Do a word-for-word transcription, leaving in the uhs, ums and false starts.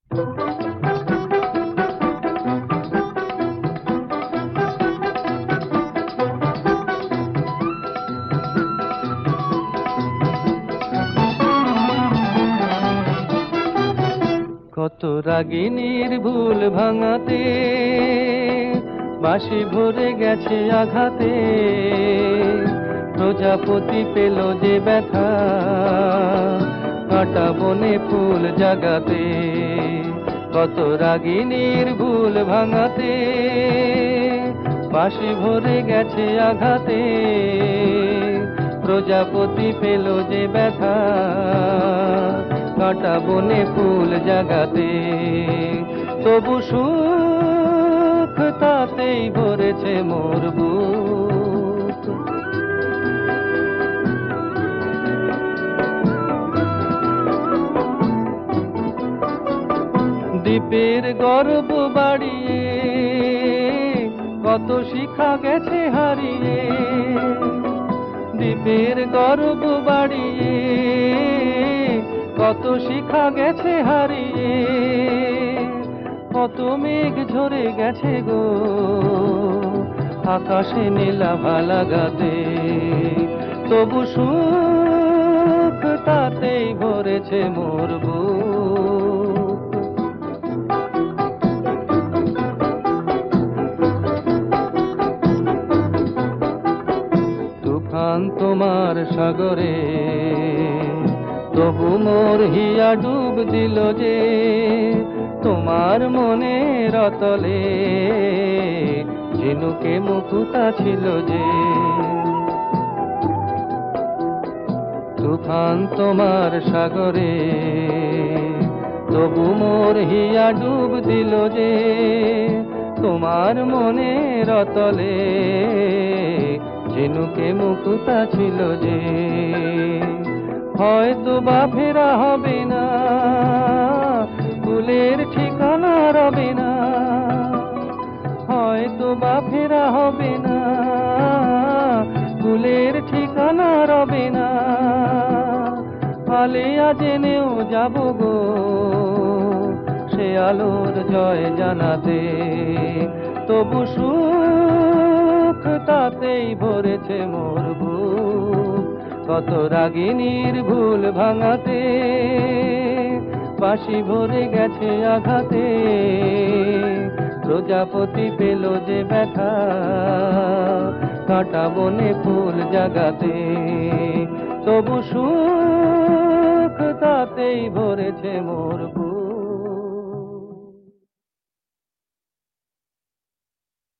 কত রাগিনীর ভুল ভাঙাতে বাঁশি ভরে গেছে আঘাতে, প্রজাপতি পেল যে ব্যথা কাঁটা বনে ফুল জাগাতে। কত রাগিনীর ভুল ভাঙাতে বাঁশি ভরে গেছে আঘাতে, প্রজাপতি পেল যে ব্যথা কাঁটা বনে ফুল জাগাতে। তবু সুখ তাতেই ভরেছে মোর বুক। দ্বীপের গর্ব বাড়িয়ে কত শিখা গেছে হারিয়ে, দ্বীপের গর্ব বাড়িয়ে কত শিখা গেছে হারিয়ে। কত মেঘ ঝরে গেছে গো আকাশে নীলাভা লাগাতে, তবু সুখ তাতেই ভরেছে মোর বুক। তুফান তোমার সাগরে তবু মোর হিয়া ডুব দিল যে, তোমার মনের অতলে ঝিনুকে মুকুতা ছিল যে। তুফান তোমার সাগরে তবু মোর হিয়া ডুব দিল যে, তোমার মনের অতলে ঝিনুকে মুকুতা ছিল যে। হয়তো বা ফেরা হবে না, ফুলের ঠিকানা রবে না, হয়তো বা ফেরা হবে না, ফুলের ঠিকানা রবে না। আলেয়া জেনেও যাব গো সে আলোর জয় জানাতে, তবু সুখ তাতেই ভরেছে মোর বুক। কত রাগিনীর ভুল ভাঙাতে বাঁশি ভরে গেছে আঘাতে, প্রজাপতি পেল যে ব্যথা কাঁটা বনে ফুল জাগাতে। তবু সুখ তাতেই ভরেছে মোর বুক।